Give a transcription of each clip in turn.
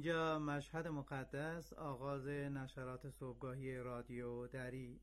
اینجا مشهد مقدس، آغاز نشرات صبحگاهی رادیو دری.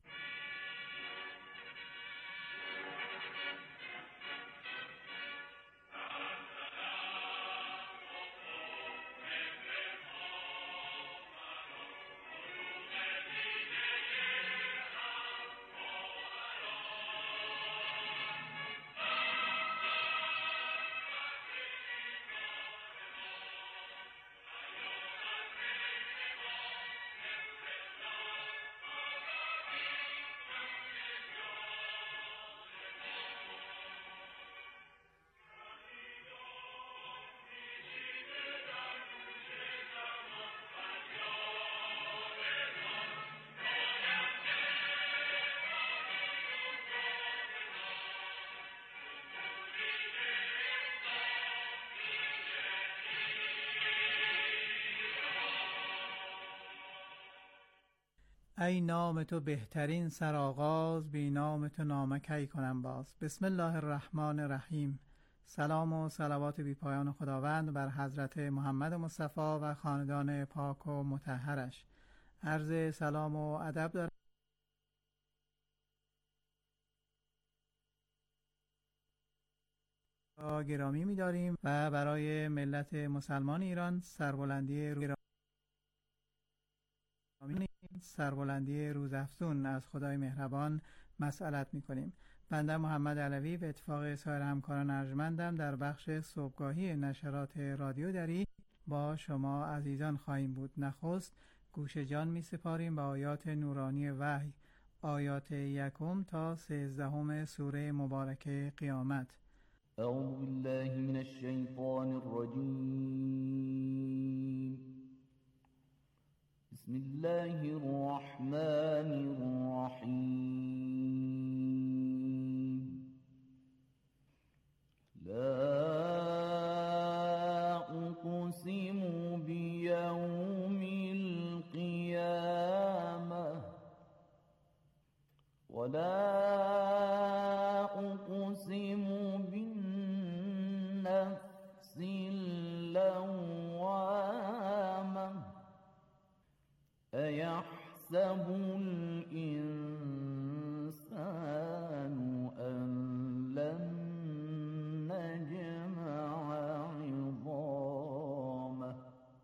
ای نام تو بهترین سرآغاز، بی نام تو نامه کی کنم باز. بسم الله الرحمن الرحیم. سلام و صلوات بی پایان خداوند بر حضرت محمد مصطفی و خاندان پاک و مطهرش. عرض سلام و ادب دارم گرامی می‌داریم و برای ملت مسلمان ایران سربلندی روزافزون از خدای مهربان مسئلت می‌کنیم. بنده محمد علوی به اتفاق سایر همکاران ارجمندم در بخش صبحگاهی نشرات رادیو دری با شما عزیزان خواهیم بود. نخست گوش جان می‌سپاریم به آیات نورانی وحی، آیات 1 تا 13 سوره مبارکه قیامت. اعوذ بالله من الشیطان الرجیم. بسم الله الرحمن الرحیم. لا اقسم بیوم القیامة ولا اقسم بالنفس اللوامة أيحسب الإنسان أن لن نجمع عظامه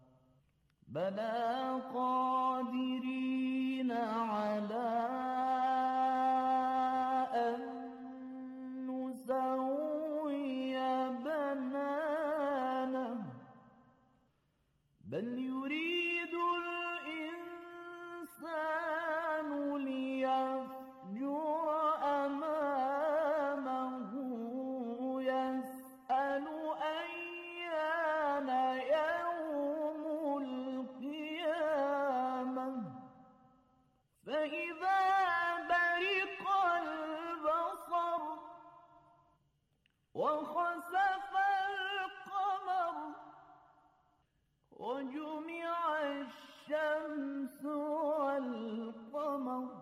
بلى قادرين على أن نسوي بنانه بل يريد الإنسان ليفجر أمامه يسأل أيان يوم القيامة فإذا برق البصر وخسف القمر وجمع الشمس والقمر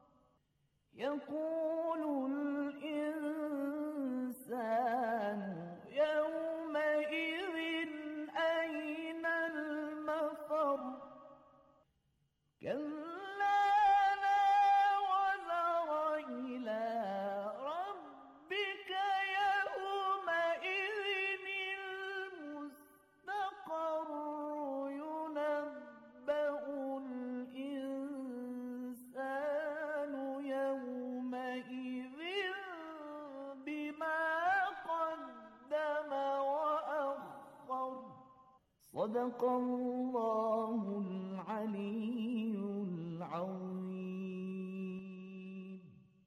يقول الإنسان يومئذ أين المفر كلا لا وزر إلى ربك يومئذ المستقر ينبأ الإنسان يومئذ بما قدم وأخر صدق الله العلی العظیم.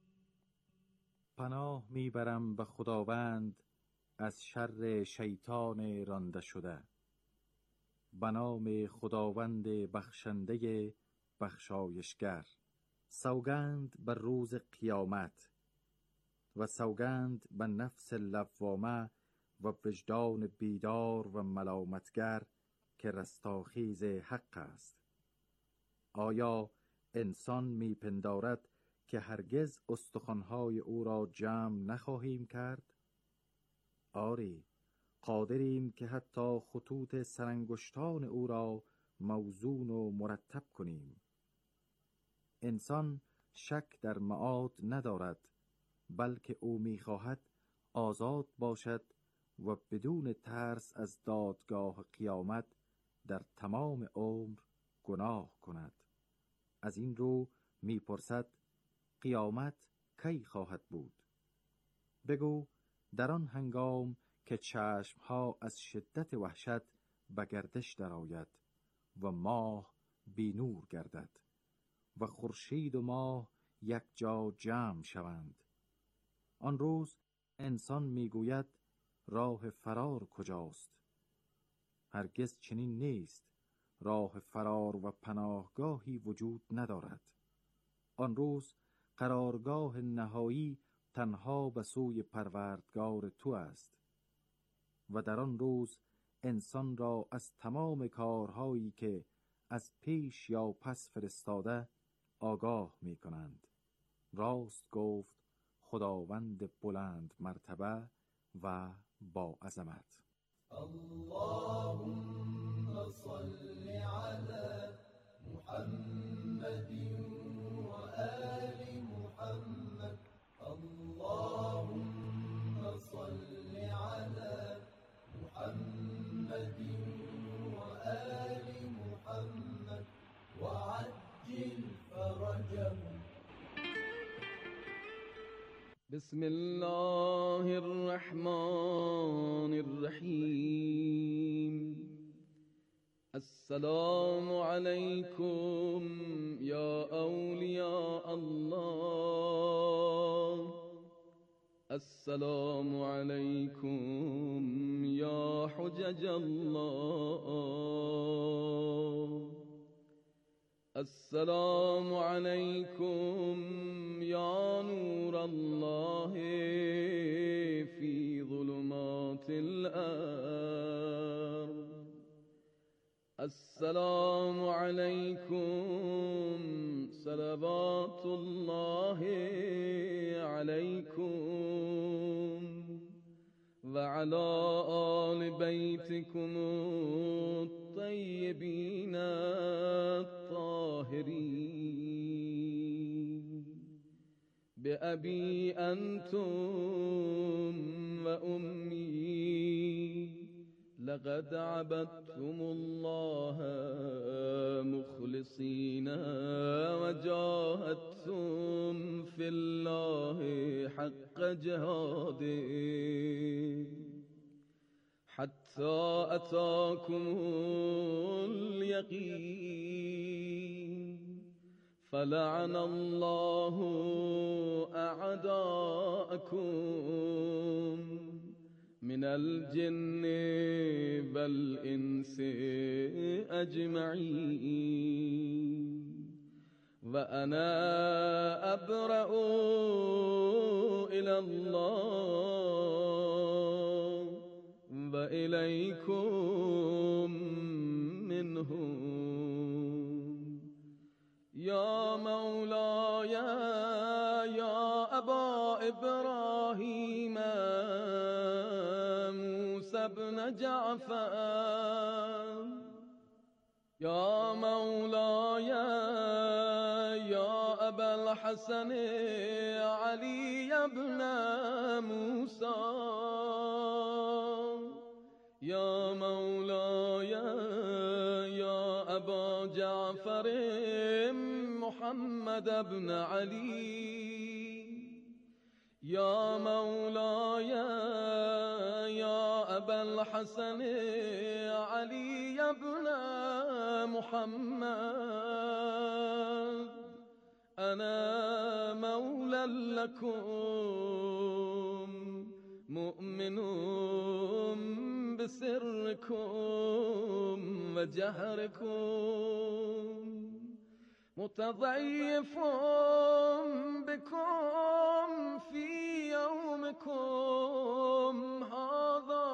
پناه میبرم به خداوند از شر شیطان رانده شده. به نام خداوند بخشنده بخشایشگر. سوگند به روز قیامت و سوگند به نفس لوامه و وجدان بیدار و ملامتگر که رستاخیز حق است. آیا انسان میپندارد که هرگز استخوان‌های او را جمع نخواهیم کرد؟ آری، قادریم که حتی خطوط سرانگشتان او را موزون و مرتب کنیم. انسان شک در معاد ندارد، بلکه او می‌خواهد آزاد باشد و بدون ترس از دادگاه قیامت در تمام عمر گناه کند. از این رو می‌پرسد قیامت کی خواهد بود؟ بگو در آن هنگام که چشمها از شدت وحشت به گردش درآید و ماه بی نور گردد و خورشید و ماه یک جا جمع شوند. آن روز انسان میگوید راه فرار کجاست؟ هرگز چنین نیست. راه فرار و پناهگاهی وجود ندارد. آن روز قرارگاه نهایی تنها به سوی پروردگار تو است و در آن روز انسان را از تمام کارهایی که از پیش یا پس فرستاده آگاه می کنند. راست گفت خداوند بلند مرتبه و با عظمت. اللهم صل على محمد و آل محمد. اللهم صل على محمد و آل محمد وعجل فرجهم. بسم الله الرحمن الرحیم. السلام علیکم یا اولیاء الله. السلام علیکم یا حجج الله. السلام علیکم یا نور الله فی ظلمات الارض. السلام علیکم صلوات الله علیکم و علی آل بیتکم الطیبین الطاهرین. بأبی انتم و امی لقد عبدتم الله مخلصین و جاهدتم فی الله حق جهاده حتی اتاکم الیقین. فلعن الله اعداءکم من الجن والانس اجمعین. و انا ابرأ الی الله و الیکم منهم. یا مولاي یا ابا ابراهیم موسی بن جعفر. یا مولاي یا ابا الحسن علی بن موسی. یا مولاي یا ابا جعفر محمد بن علی. یا مولاي یا ابا الحسن علی بن محمد. انا مولا لكم مؤمن بسركم وجهركم متضيف بكم في يومكم هذا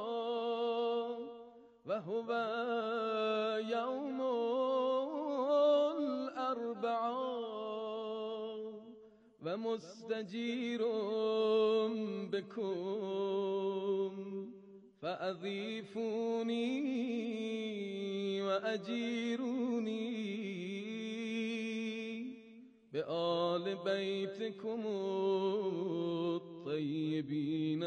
وهو يوم الأربعاء ومستجير بكم فأضيفوني وأجيروني بآل بيتكم الطيبين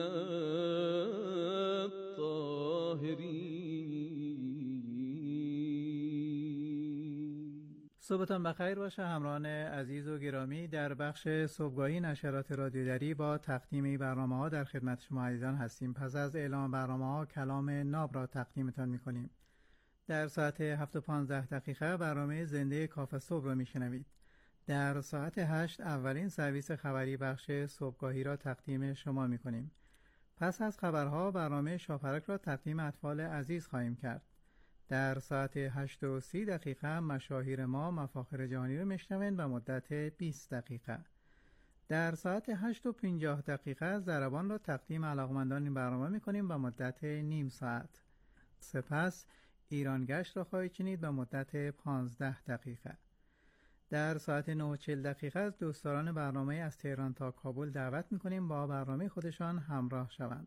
الطاهرين. صبحتان بخیر باشه همراهان عزیز و گرامی. در بخش صبحگاهی نشرات رادیو دری با تقدیم برنامه‌ها در خدمت شما عزیزان هستیم. پس از اعلام برنامه‌ها کلام ناب را تقدیمتان می‌کنیم. در ساعت 7:15 برنامه زنده کافه صبح را می‌شنوید. در ساعت 8 اولین سرویس خبری بخش صبحگاهی را تقدیم شما می‌کنیم. پس از خبرها برنامه شاپرک را تقدیم اطفال عزیز خواهیم کرد. در ساعت 8:30 مشاهیر ما مفاخر جهانی را میشنوید به مدت 20 دقیقه. در ساعت 8:50 ضربان را تقدیم علاقمندان این برنامه میکنیم به مدت نیم ساعت. سپس ایران گشت را خواهید شنید به مدت 15 دقیقه. در ساعت 9:40 از دوستداران برنامه از تهران تا کابل دعوت میکنیم با برنامه خودشان همراه شوند.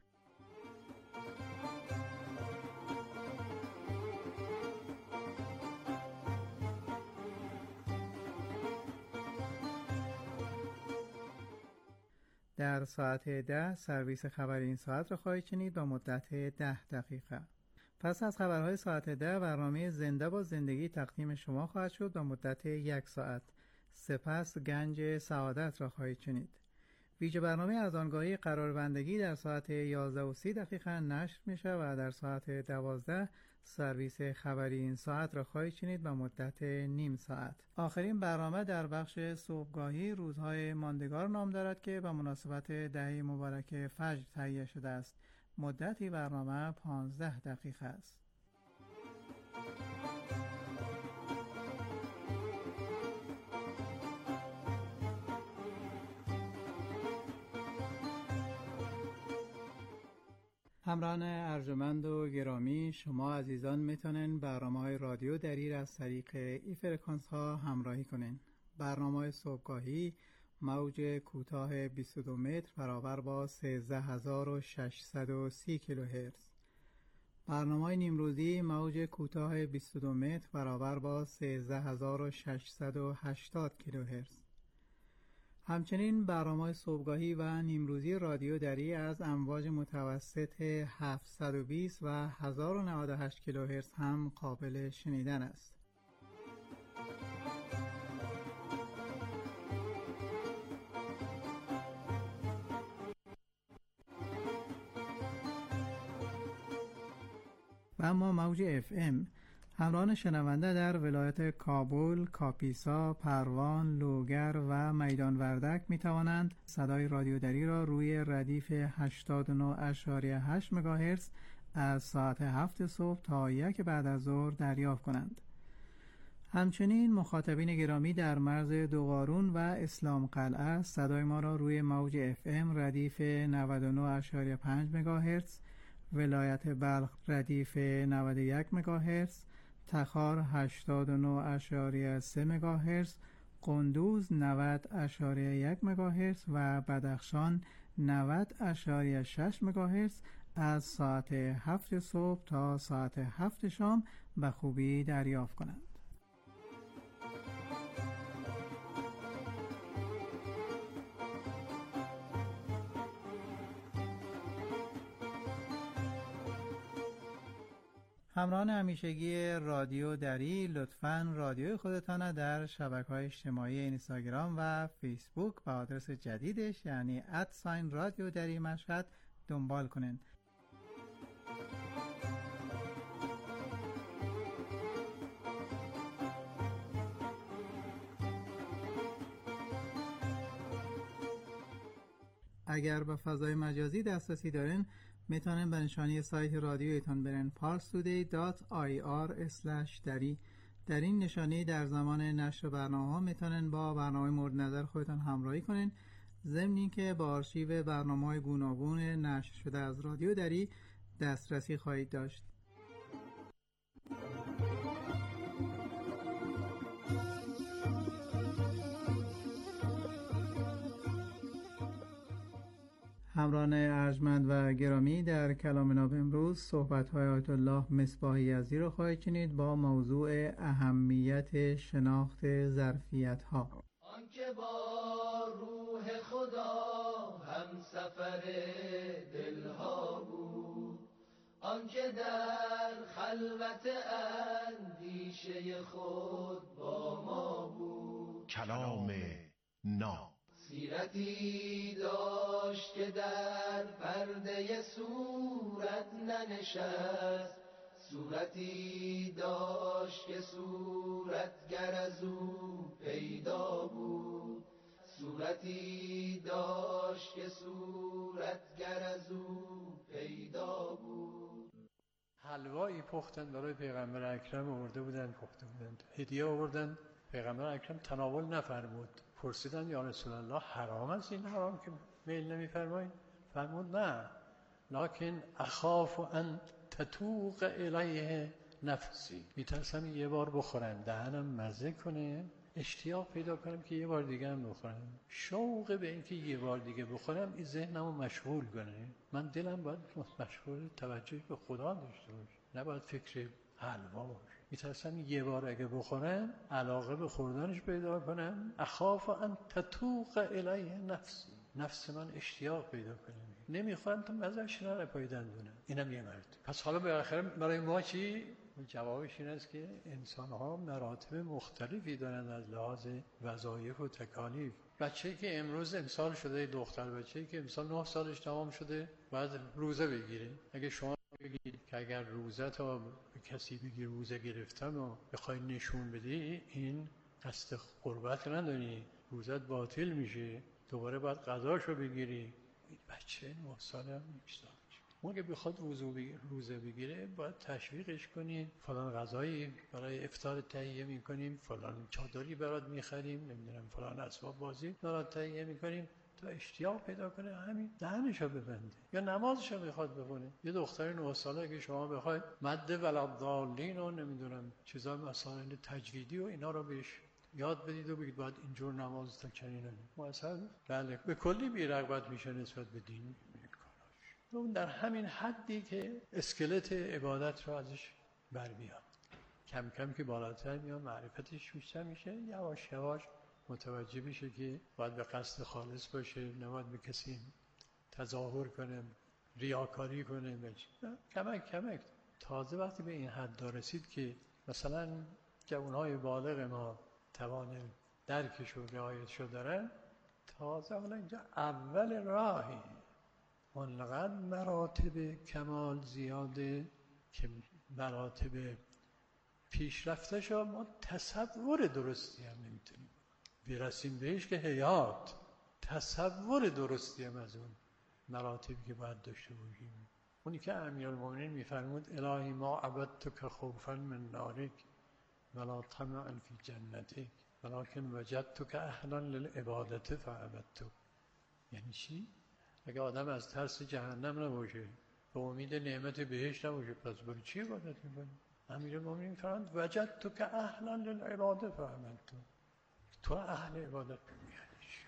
در ساعت 10 سرویس خبر این ساعت را خواهید شنید با مدت 10 دقیقه. پس از خبرهای ساعت 10 برنامه زنده با زندگی تقدیم شما خواهد شد با مدت 1 ساعت. سپس گنج سعادت را خواهید شنید. ویژه برنامه از آنگاهی قراربندگی در ساعت 11:30 نشر میشه و در ساعت 12 سرویس خبری این ساعت را خواهید شنید به مدت نیم ساعت. آخرین برنامه در بخش صبحگاهی روزهای ماندگار نام دارد که به مناسبت دهه مبارک فجر تهیه شده است. مدتی برنامه 15 دقیقه است. همراهان ارجمند و گرامی، شما عزیزان میتونن برنامه‌های رادیو دری را از طریق ای فرکانس ها همراهی کنین. برنامه صبحگاهی موج کوتاه 22 متر برابر با 13630 کیلوهرتز. برنامه نیمروزی موج کوتاه 22 متر برابر با 13680 کیلوهرتز. همچنین برنامه صبحگاهی و نیمروزی رادیو دری از امواج متوسط 720 و 1098 کیلوهرتز هم قابل شنیدن است. و اما موج FM همراهان شنونده در ولایت کابل، کاپیسا، پروان، لوگر و میدان وردک می توانند صدای رادیو دری را روی ردیف 89.8 مگاهرتز از ساعت 7 صبح تا 1 بعد از ظهر دریافت کنند. همچنین مخاطبین گرامی در مرز دوقارون و اسلام قلعه صدای ما را روی موج FM ردیف 99.5 مگاهرتز، ولایت بلخ ردیف 91 مگاهرتز، تخار 89.3 مگاهرتز، قندوز 90.1 مگاهرتز و بدخشان 90.6 مگاهرتز از ساعت 7 صبح تا ساعت 7 شام به خوبی دریافت کنند. همراهان همیشگی رادیو دری، لطفاً رادیوی خودتان در شبکه‌های اجتماعی اینستاگرام و فیسبوک با آدرس جدیدش یعنی @رادیو دری مشهد دنبال کنین. اگر به فضای مجازی دسترسی دارین میتونن به نشانی سایت رادیویتان برن parstoday.ir/dari. در این نشانی در زمان نشر برنامه‌ها میتونن با برنامه مورد نظر خودتان همراهی کنین، ضمن اینکه با آرشیو برنامه‌های گوناگون نشر شده از رادیو دری دسترسی خواهید داشت. همراهان ارجمند و گرامی، در کلام ناب امروز صحبت‌های آیت الله مصباح یزدی رو خواهید شنید با موضوع اهمیت شناخت ظرفیت‌ها. آنکه با روح خدا هم سفر دلها بود، آنکه در خلوت اندیشه خود با ما بود. کلام ناب سیرتی داشت که در پرده صورت ننشست، صورتی داشت که صورتگر از او پیدا بود، صورتی داشت که صورتگر از او پیدا بود. حلوایی پختن برای پیغمبر اکرم آورده بودن، پخته بودن، هدیه آوردن. پیغمبر اکرم تناول نفرمود. پرسیدن یا رسول الله حرام است این حرام که میل نمی‌فرمایید؟ فرمود نه، لکن اخاف ان تتوق الیه نفسی. میترسم یه بار بخورم دهنم مزه کنه، اشتیاق پیدا کنم که یه بار دیگه هم بخورم، شوق به این که یه بار دیگه بخورم این ذهنمو مشغول کنه. من دلم باید مشغول توجه به خدا داشته باشه، نباید فکر حلوا باشه. میترسم یه بار اگه بخورم علاقه به خوردنش پیدا کنم. اخاف ان تتوق الیه نفسی، نفس من اشتیاق پیدا کنه، نمیخورم تا مزهش نره پای دندونم. اینم یه مرد. پس حالا بالاخره برای ما چی؟ جوابش این است که انسان‌ها مراتب مختلفی دارند از لحاظ وظایف و تکالیف. بچه‌ای که امروز امسال شده، دختر بچه‌ای که امسال 9 سالش تمام شده باید روزه بگیره. اگه شما بگید که اگر روزه تا به کسی بگی روزه گرفتم و بخوای نشون بدی، این قصد قربت نداری، روزت باطل میشه، دوباره باید قضاشو بگیری. این بچه 9 ساله هم نیست. اون که بخواد روزه بگیره باید تشویقش کنید، فلان غذایی برای افطار تهیه میکنیم، فلان چادری برات میخریم، نمیدونم فلان اسباب بازی برات تهیه میکنیم تا اشتیاق پیدا کنه همین دهنشو ببنده. یا نمازشو میخواد بخونه. یه دختر 9 ساله که شما بخواید مد ولضالین و نمیدونم چیزا مسائل تجویدی و اینا رو بهش یاد بدید و بگید باید اینجور نماز تا چنینه، مثلا بله به کلی بی‌رغبت میشه نسبت به دین. اون در همین حدی که اسکلت عبادت رو ازش بر میاد، کم کم که بالاتر میاد معرفتش بیشتر میشه، یواش یواش متوجه میشه که باید به قصد خالص باشه، نباید به کسی تظاهر کنه، ریاکاری کنه. کمک تازه وقتی به این حد رسید که مثلا جوانهای بالغ ما توان درکش و رعایتش رو دارن، تازه حالا اینجا اول راهی. اونقدر مراتب کمال زیاده که مراتب پیشرفتش ما تصور درستی هم نمیتونیم برسیم بهش که حیات تصور درستی هم از اون مراتبی که باید داشته باشیم. اونی که امیرالمومنین میفرمود الهی ما عبدتک خوفا من نارک ولا طمعا فی جنتک ولکن وجدتک اهلا للعبادت فعبدتک. یعنی چی؟ اگه آدم از ترس جهنم نباشه، به امید نعمت بهشت نباشه، پس برای چی عبادت میکنی؟ امیرالمومنین فرمود وجدتک اهلا للعبادت فعبدتک. تو اهل عبادت میگنیش.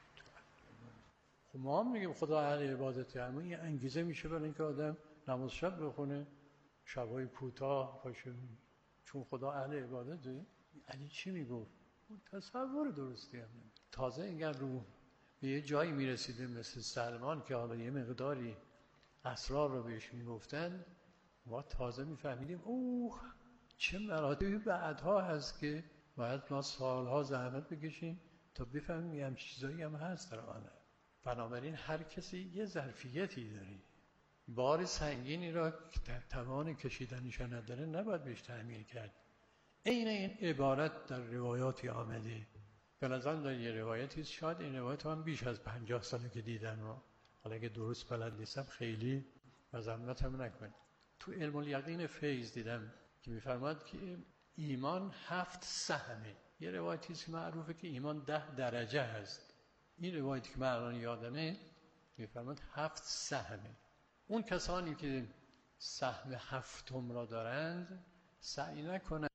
خب ما هم میگیم خدا اهل عبادت، اما این انگیزه میشه برای اینکه آدم نماز شب بخونه، شبای کوتاه باشه، چون خدا اهل عبادته. یعنی چی میگفت؟ تصور درستی هم نمید. تازه اینگر رو به یه جایی میرسیده مثل سلمان که حالا یه مقداری اسرار رو بهش میگفتن، ما تازه میفهمیدیم اوه چه مراتبی بعدها هست که باید ما سالها زحمت بکشیم تا بفهمیم یه همچین چیزایی هم هست در آنه. بنابراین هر کسی یه ظرفیتی داره، بار سنگینی را که در توان کشیدنش نداره نباید بهش تحمیل کرد. این عبارت در روایاتی آمده. به نظرم در یه روایتی، شاید این روایت هم بیش از 50 ساله که دیدن، حالا اگه درست بلد نیستم خیلی مذمت هم نکنید. تو علم الیقین فیض دیدم که میفرماد که ایمان 7 سهمه. یه روایتی است معروفه که ایمان 10 درجه هست. این روایتی که من الان یادمه میفرماد 7 سهمه. اون کسانی که سهم 7 را دارند سعی نکنند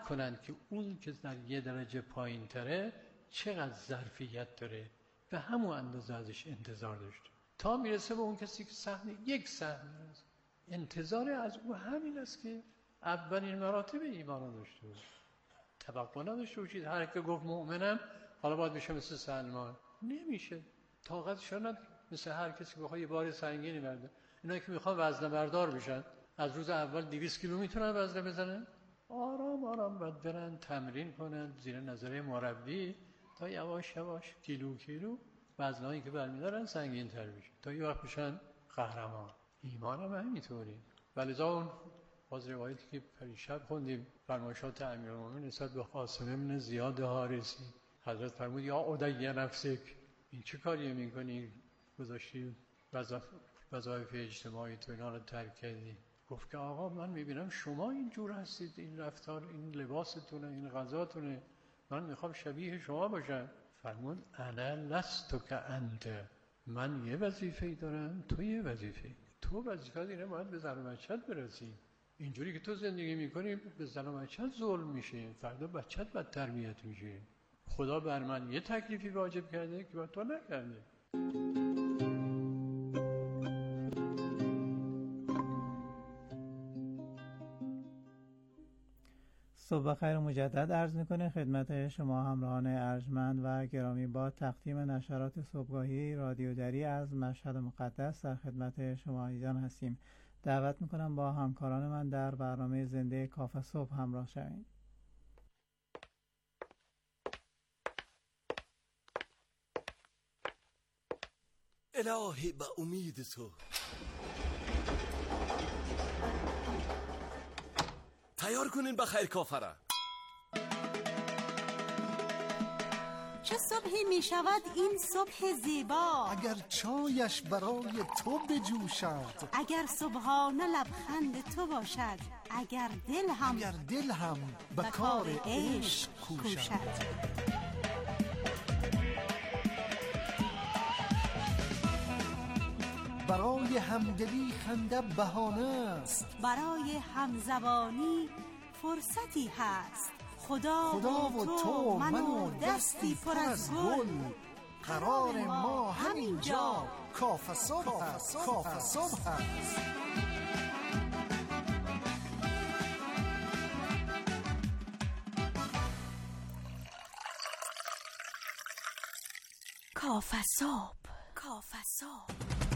کنند که اون که در یه درجه پایین تره چقدر ظرفیت داره و همون اندازه ازش انتظار داشته تا میرسه به اون کسی که یک صحنه است. انتظار از او همین است که اولین مراتب ایمان رو داشته باشه، توقع نداشته باشید هر که گفت مؤمنم حالا باید بشه مثل سلمان. نمیشه، طاقتش نداره. مثل هر کسی که بخواد یه بار سنگینی برده، اینا که میخوان وزنه بردار بشن از روز اول 200 کیلو میتونن وزنه بزنن؟ آرام آرام باید برن تمرین کنن زیر نظر مربی تا یواش یواش کیلو وزنهایی که برمیدارن سنگین تر بشه تا یه وقت بشن قهرمان. ایمان هم همینطوری. ولذا اون باز روایتی که پریشب خوندیم فرمایشات امیرالمومنین نسبت به قاسم بن زیاد حارثی، حضرت فرمود یا عدی نفسک، این چه کاریه میکنی؟ گذاشتی وظایف اجتماعی تو اینا رو ترک کردی. گفت که آقا من میبینم شما اینجور هستید، این رفتار، این لباستونه، این غذاتونه، من میخوام شبیه شما باشم. فرمود انا لست که انت، من یه وظیفه‌ای دارم تو یه وظیفه. تو وظیفه اینه باید به زن و بچت برسی. اینجوری که تو زندگی میکنی به زن و بچت ظلم میشه، فردا بچت باید تربیت میشه. خدا بر من یه تکلیفی واجب کرده که باید تو نکرده. صبح خیر مجدد عرض میکنه خدمت شما همراهان ارجمند و گرامی. با تقدیم نشرات صبحگاهی رادیو دری از مشهد مقدس در خدمت شما عزیزان هستیم. دعوت میکنم با همکاران من در برنامه زنده کافه صبح همراه شوید. الهی به امید تو تیار کنین بخیر کافره. چه صبحی می شود این صبح زیبا، اگر چایش برای تو بجوشد، اگر صبحانه لبخند تو باشد، اگر دل هم به کار عشق کوشد. برای همدلی خنده بهانه است، برای همزبانی فرصتی هست. خدا و تو من و دستی پر از گل، قرار ما همینجا کافه صبح است. کافه صبح.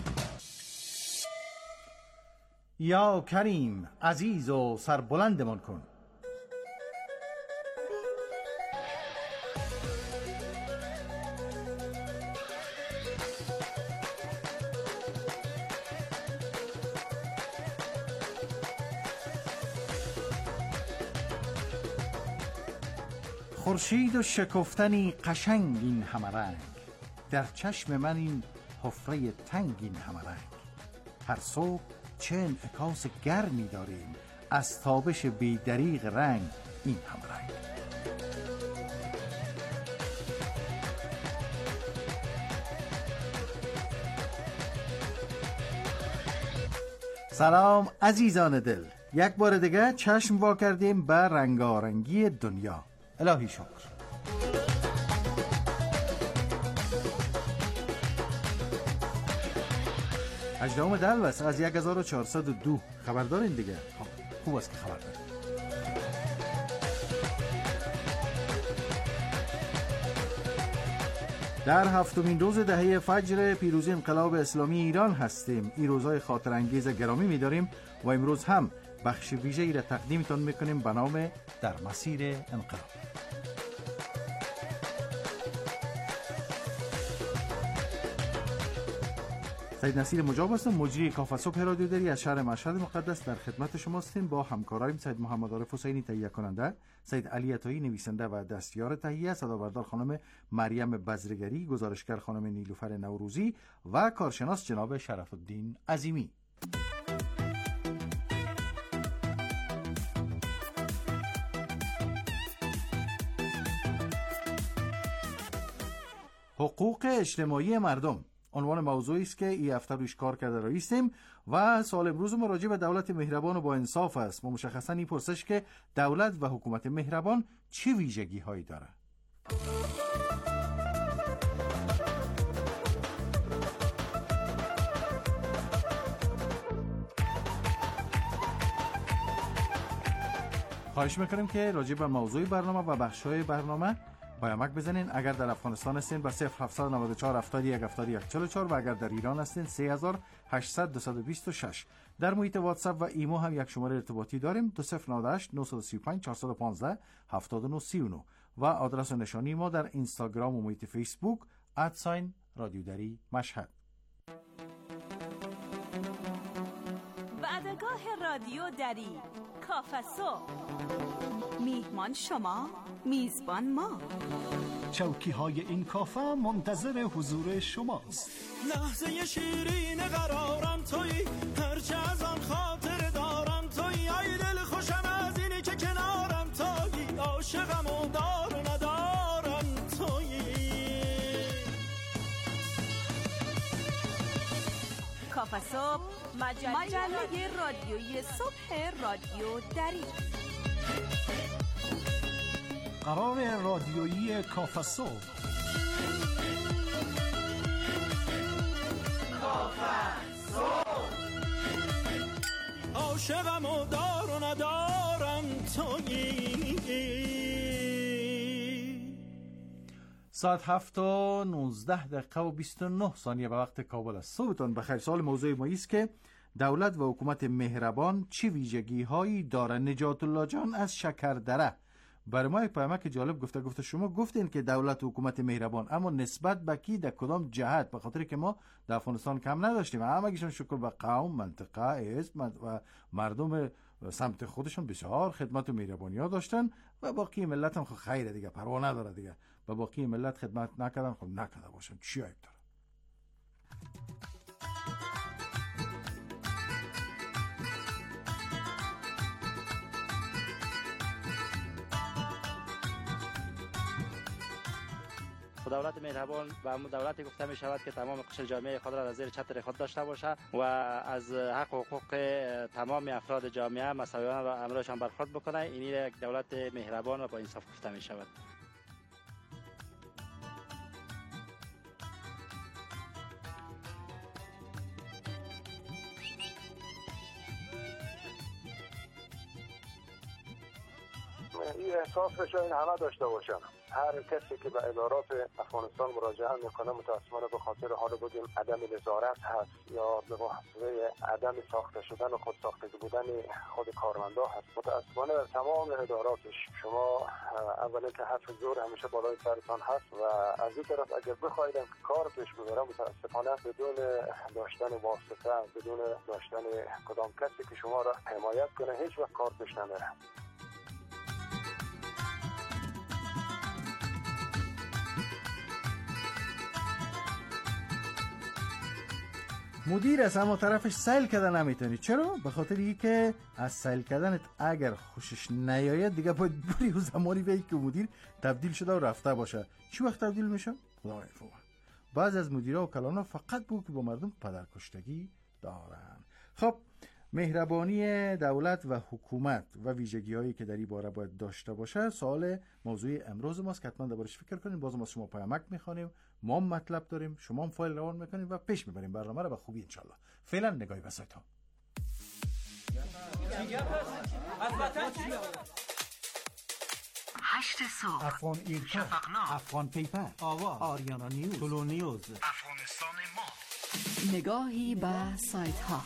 یا کریم عزیز و سربلندمان کن. خورشید و شکفتنی قشنگ این همه رنگ، در چشم من این حفره تنگ این همه رنگ. هر صبح چه انعکاس گرمی داریم از تابش بی‌دریغ رنگ این همه رنگ. سلام عزیزان دل، یک بار دیگه چشم وا کردیم به رنگارنگی دنیا. الهی شکر. هجدهم دلوس از 1402 خبر دارین دیگه؟ خوب است که خبر دارین. در هفتمین روز دهه فجر پیروزی انقلاب اسلامی ایران هستیم. این روزهای خاطر انگیز گرامی می‌داریم و امروز هم بخش ویژه‌ای را تقدیمتان می‌کنیم به نام در مسیر انقلاب. سید نصیر مجاب هستم، مجری کافه صبح رادیو دری از شهر مشهد مقدس. در خدمت شما هستیم با همکارایم سید محمد عارف حسینی تهیه کننده، سید علی عطایی نویسنده و دستیار تهیه، صدابردار خانم مریم بزرگری، گزارشگر خانم نیلوفر نوروزی و کارشناس جناب شرف الدین عظیمی. حقوق اجتماعی مردم. عنوان موضوعی است که این هفته روش کار کرده رئیسیم و سوال امروز ما راجع به دولت مهربان و با انصاف است. ما مشخصا این پرسش که دولت و حکومت مهربان چه ویژگی هایی داره؟ خواهش میکنیم که راجع به موضوع برنامه و بخش‌های برنامه پیامک بزنین. اگر در افغانستان هستین به 0794 71 71 44 و اگر در ایران هستین 3800 226. در محیط واتساپ و ایمو هم یک شماره ارتباطی داریم 2098 935 415 7939 و آدرس نشانی ما در اینستاگرام و محیط فیسبوک @رادیودری مشهد. وعدگاه رادیو دری کافسو، میهمان شما، میزبان ما. چوکی های این کافه منتظر حضور شماست. لحظه شیرین قرارم تویی، هرچه از آن خاطر دارم تویی، ای دل خوشم از اینی که کنارم تویی، عاشقم و دار و ندارم تویی. کافه صبح، مجله رادیویی صبح رادیو دری. قرار رادیویی کافه صبح. عاشقم و دار و ندارم تویی. ساعت 7:19 به وقت کابل است. صبحتان بخیر. سوال موضوع ما است که دولت و حکومت مهربان چه ویژگی هایی داره؟ نجات الله جان از شکردره برای ما یک پیامک جالب گفته شما گفتین که دولت و حکومت مهربان، اما نسبت به کی، در کدام جهت؟ به خاطر که ما در افغانستان کم نداشتیم، همگیشون شکر به قوم، منطقه، حزب و مردم سمت خودشون بسیار خدمت و مهربانی ها داشتن و باقی ملت هم خب خیره دیگه، پروا نداره دیگه، و باقی ملت خدمت نکردن، خب نکرده باشن، چی عیب داره؟ دولت مهربان و دولتی گفته می شود که تمام قشر جامعه خود را در زیر چتر خود داشته باشه و از حق و حقوق تمام افراد جامعه مساویانه و امرشان برخورد بکنه. این یک دولت مهربان و با انصاف گفته می شود. این احساسش این همه داشته باشن. هر کسی که به ادارات افغانستان مراجعه میکنه متاسفانه به خاطر حال بودیم عدم نظارت هست یا به واسطه عدم ساخته شدن و خود ساخته بودن خود کارمندا هست. متاسفانه در تمام اداراتش شما اولا که حرف زور همیشه بالای سرتان هست و از این طرف اگر بخواید که کار پیش ببره متاسفانه بدون داشتن واسطه، بدون داشتن کدام کسی که شما را حمایت کنه هیچ وقت کار پیش نمیره. مدیر از اما طرفش سیل کردن نمیتونی. چرا؟ به خاطر اینکه از سیل کردنت اگر خوشش نیاید دیگه باید بری و زمانی بگی که مدیر تبدیل شده و رفته باشه. چی وقت تبدیل میشه؟ خدا میفهمه. بعض از مدیرها و کلانا فقط بود که با مردم پدرکشتگی دارن. خب مهربانی دولت و حکومت و ویژگی هایی که در این باره باید داشته باشه سوال موضوع امروز ماست که حتما دربارش فکر کنیم. بازم از شما پیامک میخوانیم، ما هم مطلب داریم، شما هم فایل روان میکنیم و پیش میبریم برنامه رو به خوبی انشالله. فعلا نگاهی به سایت ها. هشت صبح، افغان ایرکا، شفقنامه، افغان پیپر، آواز، آریانا نیوز، طلو نیوز، افغانستان ما. نگاهی به سایت ها.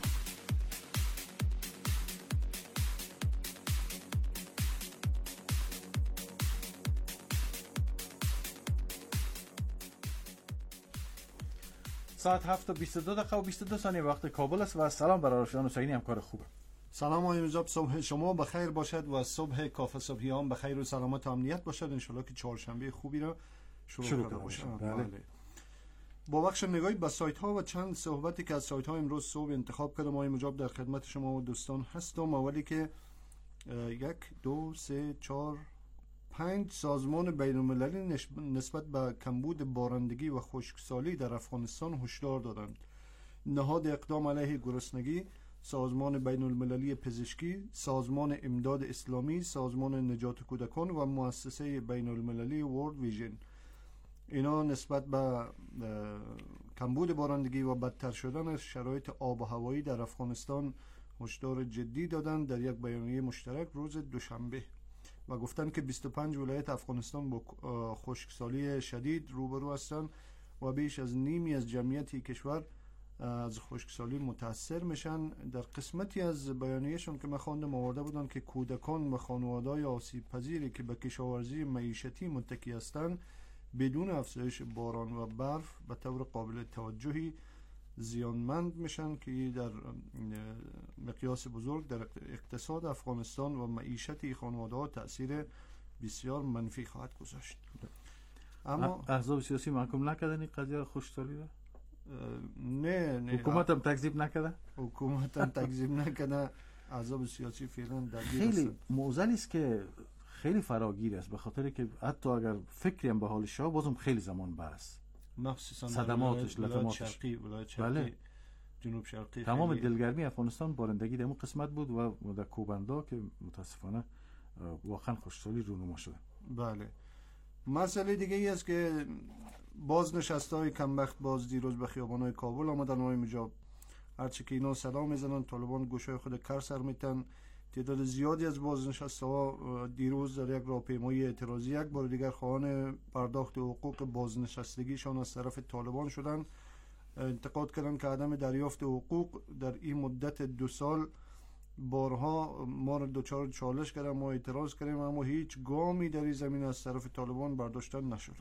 ساعت 7:22 و 22 ثانیه وقت کابل است و سلام برای رفیقان حسینی، همکار خوبه. سلام آقای نجاب، صبح شما بخیر باشد و صبح کافه صبحیان بخیر و سلامت و امنیت باشد. انشالله که چهارشنبه خوبی رو شروع کرده باشد. بله. با بخش نگاهی به سایت ها و چند صحبتی که از سایت ها امروز صبح انتخاب کردم آقای نجاب در خدمت شما و دوستان هستم. اولی که 1 2 3 4 25 سازمان بین المللی نسبت به کمبود بارندگی و خشکسالی در افغانستان هشدار دادند. نهاد اقدام علیه گرسنگی، سازمان بین المللی پزشکی، سازمان امداد اسلامی، سازمان نجات کودکان و مؤسسه بین المللی ورلد ویژن، اینا نسبت به کمبود بارندگی و بدتر شدن شرایط آب و هوایی در افغانستان هشدار جدی دادند در یک بیانیه مشترک روز دوشنبه و گفتند که 25 ولایت افغانستان با خشکسالی شدید روبرو هستند و بیش از نیمی از جمعیت کشور از خشکسالی متاثر میشن. در قسمتی از بیانیهشون که من خواندم آورده بودن که کودکان و خانواده‌های آسیب پذیری که به کشاورزی معیشتی متکی هستند بدون افزایش باران و برف به طور قابل توجهی زیانمند میشن که در مقیاس بزرگ در اقتصاد افغانستان و معیشت خانواده‌ها تأثیر بسیار منفی خواهد گذاشت. اما احزاب سیاسی محکوم نکردن این قضیه خشکسالی را؟ نه حکومت هم تکذیب نکرده؟ حکومت هم تکذیب نکرده. احزاب سیاسی فعلا درگیر خیلی معضلی است که خیلی فراگیر است، به خاطر که حتی اگر فکری هم به حال شاه بازم خیلی زمان بس، مخصوصا صدماتش، ولایت شرقی بله. جنوب شرقی تمام دلگرمی افغانستان بارندگی در اون قسمت بود و در کوبندا که متاسفانه واقعا خشکسالی رونما شده. بله. مسئله دیگه ای است که بازنشسته‌های کمبخت باز دیروز به خیابان‌های کابل آمدن و اینجا هرچی که اینا صدا میزنن طالبان گوشای خود کر سر میتن. تعداد زیادی از بازنشسته‌ها دیروز در یک راهپیمایی اعتراضی یک بار دیگر خواهان پرداخت حقوق بازنشستگیشان از طرف طالبان شدند. انتقاد کردند که عدم دریافت حقوق در این مدت 2 سال بارها ما را دچار چالش کرده، ما اعتراض کردیم اما هیچ گامی در این زمین از طرف طالبان برداشته نشده.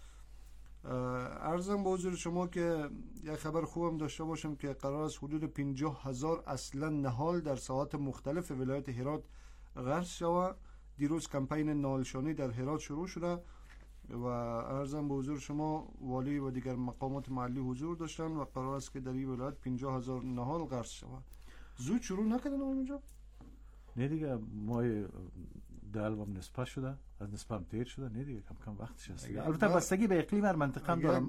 عرضم به حضور شما که یک خبر خوبم داشته باشم که قرار است حدود 50,000 اصلا نهال در ساحات مختلف ولایت هرات غرس شود. دیروز کمپین نالشانی در هرات شروع شده و عرضم به حضور شما والی و دیگر مقامات محلی حضور داشتن و قرار است که در این ولایت 50,000 نهال غرس شود. زود شروع نکردن اونجا؟ نه دیگه مای دلوام نسبت شده، از نسبت هم تیر شده، نه دیگه کم کم وقتش هست. البته بستگی به اقلیم هر منطقه هم دارم.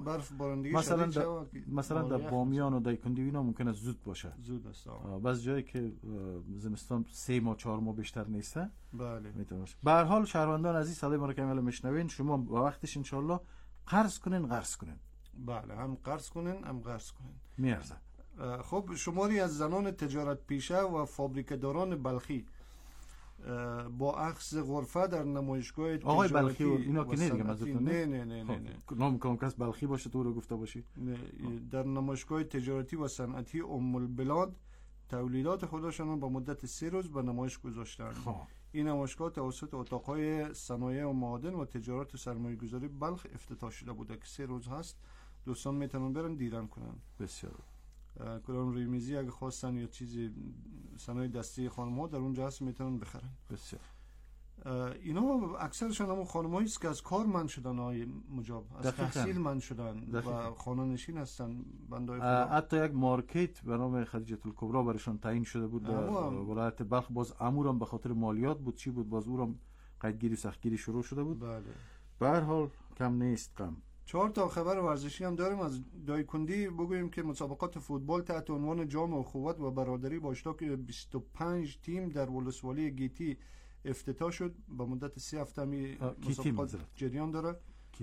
مثلا در بامیان و دایکندی اینا ممکنه زود باشه. زود است. بعضی جایی که زمستان 3 ماه 4 ماه بیشتر نیسته. بله. میتونه باشه. به هر حال شهروندان عزیز صدای ما رو که میشنوین شما با وقتش ان شاءالله قرض کنین. بله، هم قرض کنین هم غرس کنین. میارزه. خب شماری از زنان تجارت پیشه و فابریکه‌داران بلخی با اخذ غرفه در نمایشگاه تجارتی آقای بلخی اینا که نه ازتون نه نام کنم کس بلخی باشه تو رو گفته باشی. در نمایشگاه تجارتی و صنعتی ام البلاد تولیدات خودشان با مدت 3 روز به نمایش گذاشتند. این نمایشگاه توسط اتاق‌های صنایع و معادن و تجارت و سرمایه‌گذاری بلخ افتتاح شده بوده که 3 روز هست. دوستان میتونن برن دیدن کنن. بسیار کدام روی میزی اگه خواستن یا چیزی صنایع دستی خانم‌ها در اونجا هست میتونن بخرن. بسیار اینا اکثرشون همون خانم‌هایی است که از کار من شدن، های مجاب از تحصیل من شدن و خانه نشین هستن. بندای خدا حتی یک مارکت به نام خدیجه الکبرا برشان تعیین شده بود در ولایت بلخ. باز امورم به خاطر مالیات بود چی بود، باز اورم قیدگیری سختگیری شروع شده بود. بله. به هر حال کم نیست غم. 4 تا خبر ورزشی هم داریم. از دایکندی بگوییم که مسابقات فوتبال تحت عنوان جام اخوت و برادری با اشتراک 25 تیم در ولسوالی گیتی افتتاح شد. با مدت 3 هفته مسابقات جریان داره.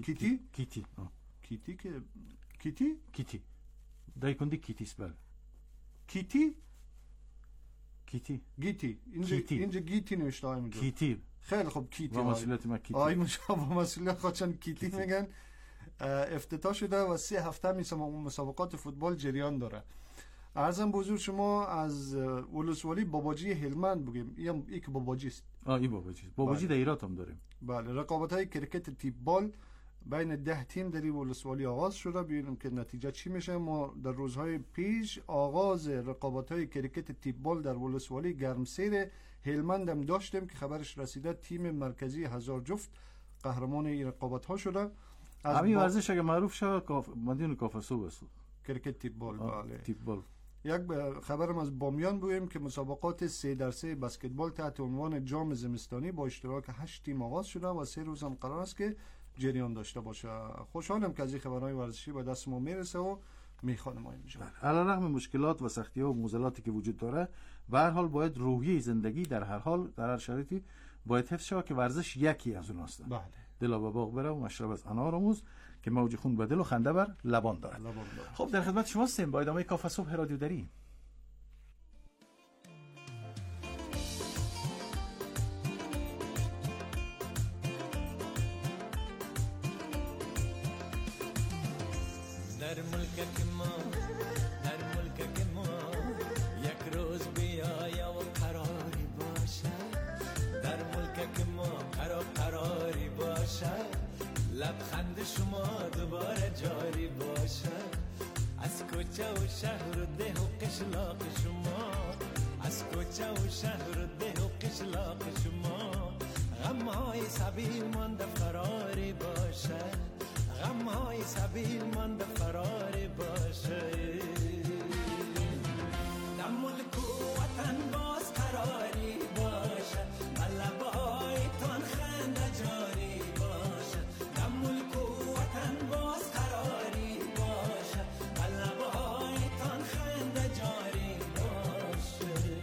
کیتی دایکندی کیتی است. بله گیتی اینجا گیتی نوشته های میگه کیتی. خیلی خوب کیتی با مسئولیت ما کیتی آی مشابه مسئولیت خودشان کیتی میگن. افتتاح شده و 3 هفته مسابقات فوتبال جریان داره. عرضم به حضور شما از ولسوالی باباجی هلمند بگیم. این که باباجی است. این باباجی در ایران هم داریم. بله. رقابت‌های کرکت تیپ بال بین 10 تیم در ولسوالی آغاز شده. ببینیم که نتیجه چی میشه. ما در روزهای پیش آغاز رقابت‌های کرکت تیپ بال در ولسوالی گرمسیر هلمند هم داشتیم که خبرش رسیده. تیم مرکزی هزار جفت قهرمان این رقابت‌ها شده. همین ورزش اگه معروف شد مدیون کافسو بسو کرکت تیپ بال. بله. تیپ بال یک خبرم از بامیان بگویم که مسابقات 3x3 بسکتبال تحت عنوان جام زمستانی با اشتراک 8 تیم آغاز شده و 3 روز هم قرار است که جریان داشته باشه. خوشحالم که از این خبرهای ورزشی به دست ما میرسه و میخوانم اینجا. علیرغم مشکلات و سختی‌ها و معضلاتی که وجود داره، به هر حال باید روحیه زندگی در هر حال در هر شرایطی باید حفظ شود که ورزش یکی از اوناست. بله. دلا به باغ بره و مشرب از انار آموز که موج خون به دل و خنده بر لبان دارد. خب در خدمت شما هستیم با ادامه کافه صبح رادیو دری. در ملک ما یک روز بیایا و قراری باشد، در ملک ما قراری باشد، لبخند شما دوباره جاری باشد، از کوچه و شهر و ده و قشلاق شما، از کوچه و شهر و ده و قشلاق شما، غمهای سبیل مانده فراری باشد، غمهای سبیل مانده فراری باشد، در ملک و وطن باز قراری باشد، بلبهای تان خنده جاری باشد، در ملک و وطن باز قراری باشد، بلبهای تان خنده جاری باشد.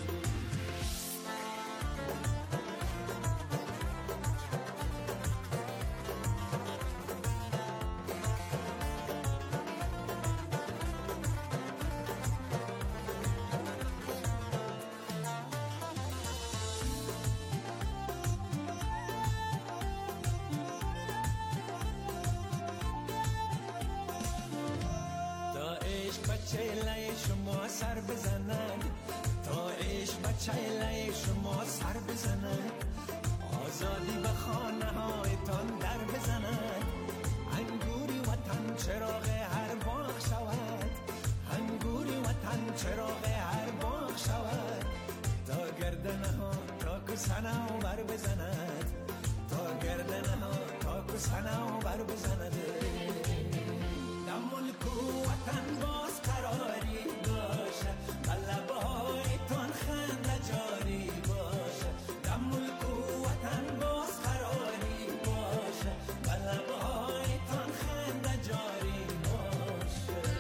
چهله شما سر بزنن، تا عشق به چهله شما سر بزنن، آزادی به خانه هایتان در بزنن، انگوری وطن چراغ هر باغ شود، انگوری وطن چراغ هر باغ شود، تا گردنه ها تا کسنه ها بر بزند، تا گردنه ها تا کسنه ها بر بزند، در ملک و وطن باز قراری باشه، بلبهای تان خنده جاری باشه، در ملک و وطن باز قراری باشه، بلبهای تان خنده جاری باشه.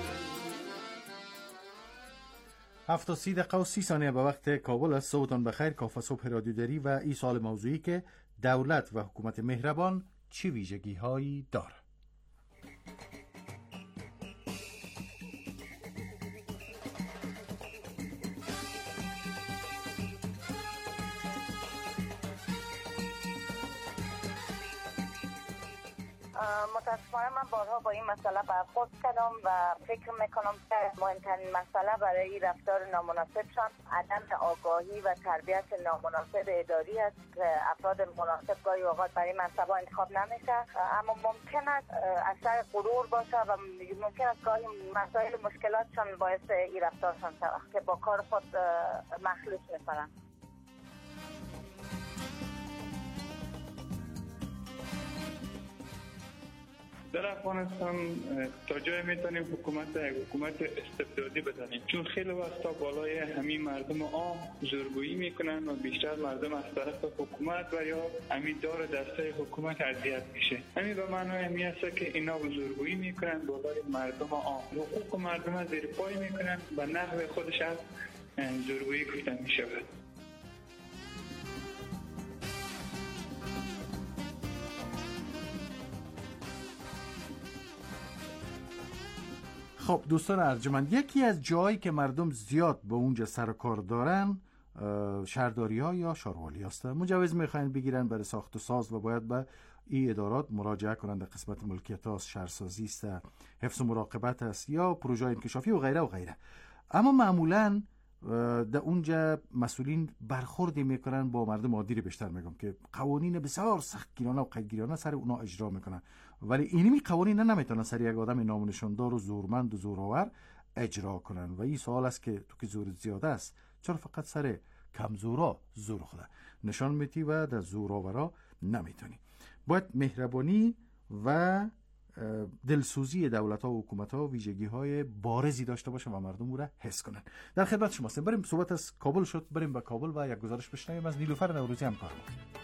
7:30 به وقت کابل است. صبحتان بخیر. کافه صبح رادیو دری و این سال موضوعی که دولت و حکومت مهربان چه ویژگی هایی داره. متاسفانه من بارها با این مسئله برخورد کردم و فکر میکنم که مهمترین مسئله برای رفتار نامناسبشان عدم آگاهی و تربیت نامناسب اداری است که افراد مناسب گاهی اوقات برای منصب‌ها انتخاب نمیشه، اما ممکن است اثر غرور باشه و ممکن است گاهی مسائل مشکلاتشان باعث این رفتارشان شود که با کار خود مخلوط میکنن. در افغانستان تا جای میتونیم حکومت استبدادی بزنیم، چون خیلی وقتا بالای همین مردم عام زورگویی میکنن و بیشتر مردم از طرف حکومت و یا همین دار دسته حکومت اذیت میشه. همین به معنای همی است که اینا زورگویی میکنن بالای مردم عام، حقوق مردم زیر پای میکنن و نحو خودش از زورگویی گفتن میشود. خب دوستان ارجمند، یکی از جایی که مردم زیاد به اونجا سر و کار دارن شهرداری ها یا شاروالی هستن. مجوز میخواین بگیرن برای ساخت و ساز و باید به این ادارات مراجعه کنند. در قسمت ملکیت هاست، شهرسازی است، حفظ و مراقبت است یا پروژه انکشافی و غیره و غیره. اما معمولاً در اونجا مسئولین برخوردی میکنن با مردم عادی. بیشتر میگم که قوانین بسیار سختگیرانه و قیدگیرانه سر اونا اجرا میکنن، ولی اینمی قوانین نمیتونن سر یک آدم نامنشاندار و زورمند و زورآور اجرا کنن. و این سوال است که تو که زور زیاده است چرا فقط سر کمزورا زور خوده نشان میتی و در زورآورا نمیتونی؟ باید مهربانی و دلسوزی دولت‌ها و حکومت‌ها ویژگی‌های بارزی داشته باشه و مردم او را حس کنن. در خدمت شما هستیم. بریم، صحبت از کابل شد، بریم به کابل و یک گزارش بشنویم از نیلوفر نوروزی همکارم.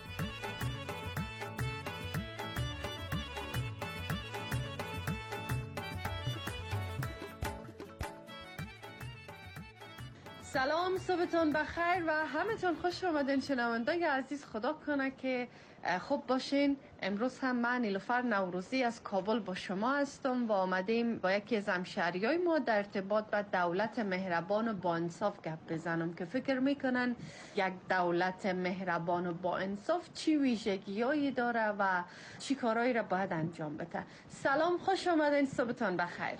سلام، صبحتون بخیر و همتون خوش آمدین شنوندگان عزیز. خدا کنه که خوب باشین. امروز هم من نیلوفر نوروزی از کابل با شما هستم و آمدیم با یکی از همشهریای ما در ارتباط با دولت مهربان و با انصاف گپ بزنم که فکر میکنن یک دولت مهربان و با انصاف چی ویژگی‌هایی داره و چی کارهایی را باید انجام بده. سلام، خوش آمدین، صبحتون بخیر.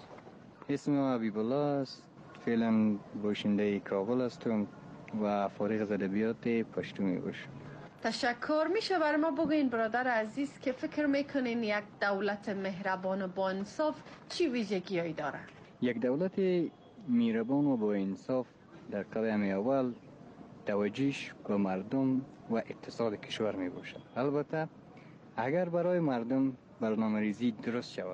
اسمم حبیب الله است. فعلا باشنده کابل هستم و فارغ از ادبیات پشتو باشم. تشکر. میشه برای ما بگین برادر عزیز که فکر میکنین یک دولت مهربان و با انصاف چی ویژگی‌هایی داره؟ یک دولت مهربان و با انصاف در قدم اول توجهش به مردم و اقتصاد کشور می باشد. البته اگر برای مردم برنامه‌ریزی درست شود